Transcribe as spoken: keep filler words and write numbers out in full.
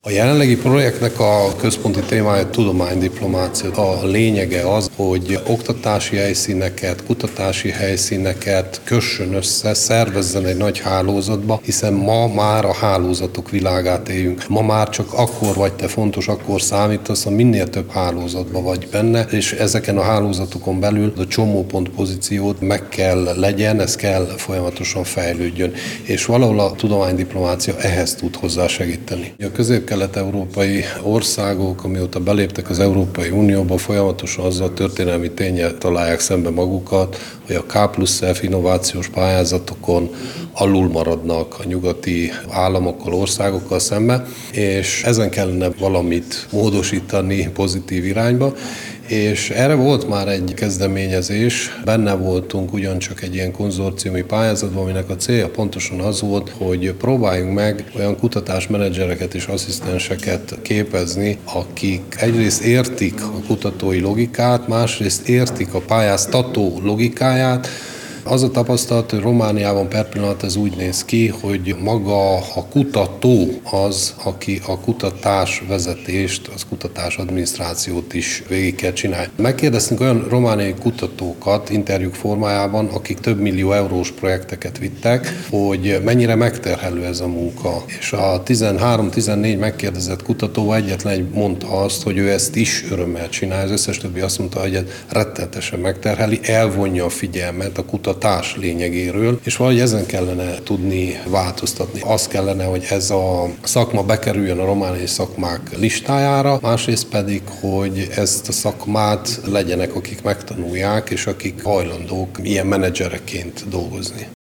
A jelenlegi projektnek a központi témája tudománydiplomácia. A lényege az, hogy oktatási helyszíneket, kutatási helyszíneket kössön össze, szervezzen egy nagy hálózatba, hiszen ma már a hálózatok világát éljünk. Ma már csak akkor vagy te fontos, akkor számítasz, ha minél több hálózatban vagy benne, és ezeken a hálózatokon belül a csomópont pozíciót meg kell legyen, ez kell folyamatosan fejlődjön. És valahol a tudománydiplomácia ehhez tud hozzásegíteni. A közép-kelet-európai országok, amióta beléptek az Európai Unióba, folyamatosan azzal a történelmi ténnyel találják szembe magukat, hogy a K plusz F innovációs pályázatokon alul maradnak a nyugati államokkal, országokkal szembe, és ezen kellene valamit módosítani pozitív irányba, és erre volt már egy kezdeményezés, benne voltunk ugyancsak egy ilyen konzorciumi pályázatban, aminek a célja pontosan az volt, hogy próbáljunk meg olyan kutatásmenedzsereket és asszisztenseket képezni, akik egyrészt értik a kutatói logikát, másrészt értik a pályáztató logikáját. Az a tapasztalat, hogy Romániában per pillanat ez úgy néz ki, hogy maga a kutató az, aki a kutatás vezetést, az kutatás adminisztrációt is végig kell csinálni. Megkérdeztünk olyan romániai kutatókat interjúk formájában, akik több millió eurós projekteket vittek, hogy mennyire megterhelő ez a munka. És a tizenhárom-tizennégy megkérdezett kutató egyetlen egy mondta azt, hogy ő ezt is örömmel csinálja, az összes többi azt mondta, hogy ez rettenetesen megterheli, elvonja a figyelmet a kutatás lényegéről, és valahogy ezen kellene tudni változtatni. Az kellene, hogy ez a szakma bekerüljön a romániai szakmák listájára, másrészt pedig, hogy ezt a szakmát legyenek, akik megtanulják, és akik hajlandók ilyen menedzsereként dolgozni.